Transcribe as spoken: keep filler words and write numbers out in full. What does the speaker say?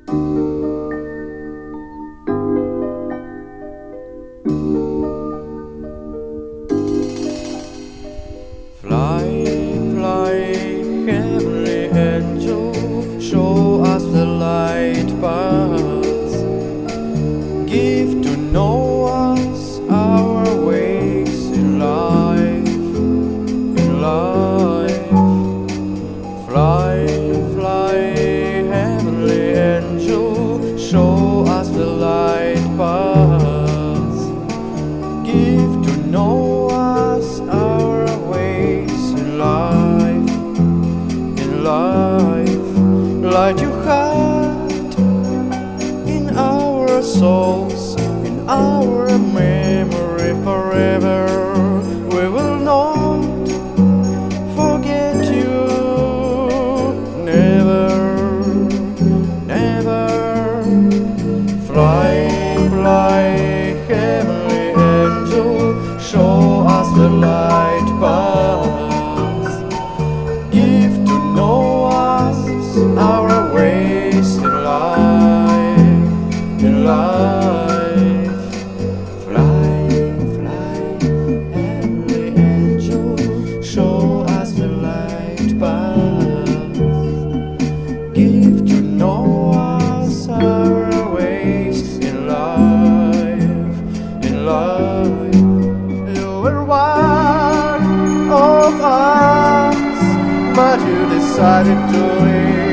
Fly, fly, heavenly angel, show us the light paths. Give to know us our ways in life, in life. Fly, fly, heavenly angel, show us the light paths. Give to know us our ways in life, in life. Light your heart in our souls, in our memory forever. We will not forget you, never, never. Fly, fly, heavenly angel, show us the light paths. Give to know us our ways in life, in life. Fly, fly, heavenly angel, show us the light paths. Give to know us our ways in life, in life. You were one of us, but you decided to leave.